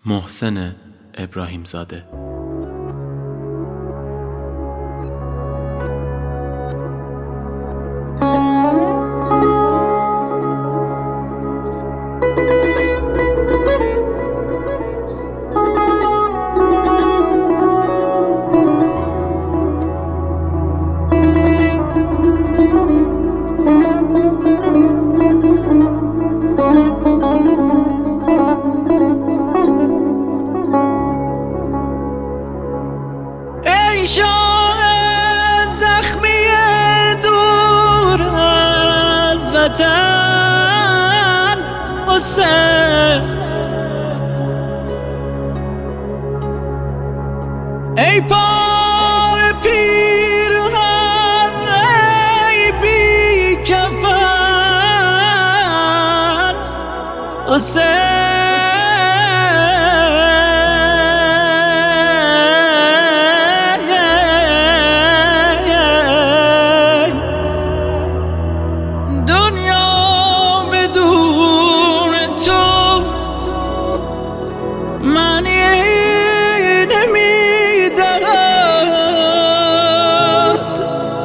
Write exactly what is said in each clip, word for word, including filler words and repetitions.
محسن ابراهیم زاده. زخمی دور از وطن حسین، ای پار پیرهن ای بی کفن حسین، معنی نمیدهد.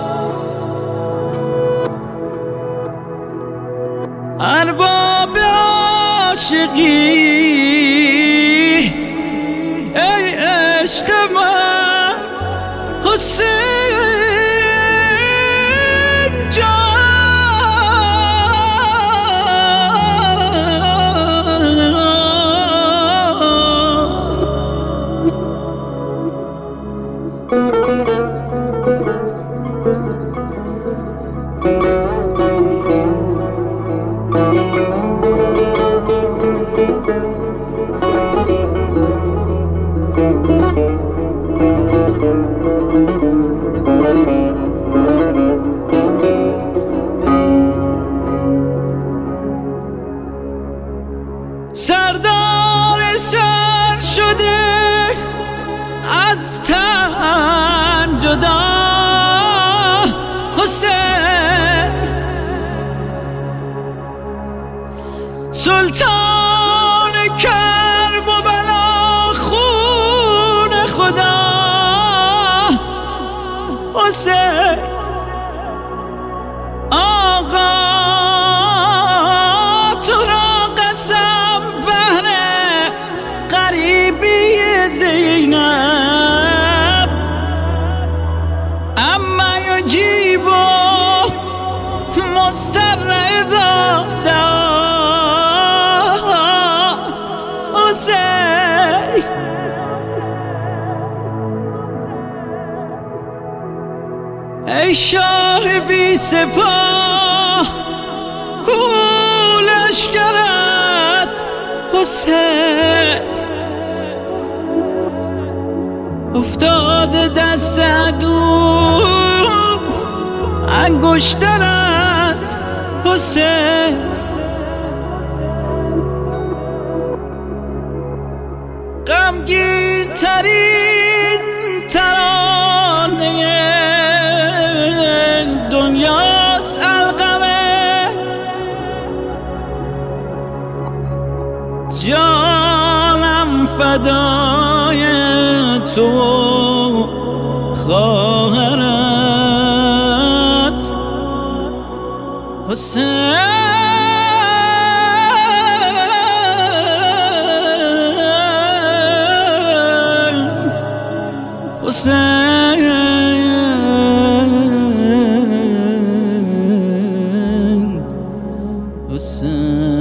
ارباب عاشقی ای عشق من حسین جان، سردار سر شده از تن جدا حسین، سلطان کرب و بلا خون خدا حسین، آقا تو را قسم بهر غریبی زینب، اما یجیب مضطر اذا دعا حسین، ای شاه بی سپاه کو لشکرت حسین، افتاده دست عدو انگشترت حسین، غمگین ترین ترانه دنیاست القمه، جانم فدای تو خواهرت حسین، حسین، حسین.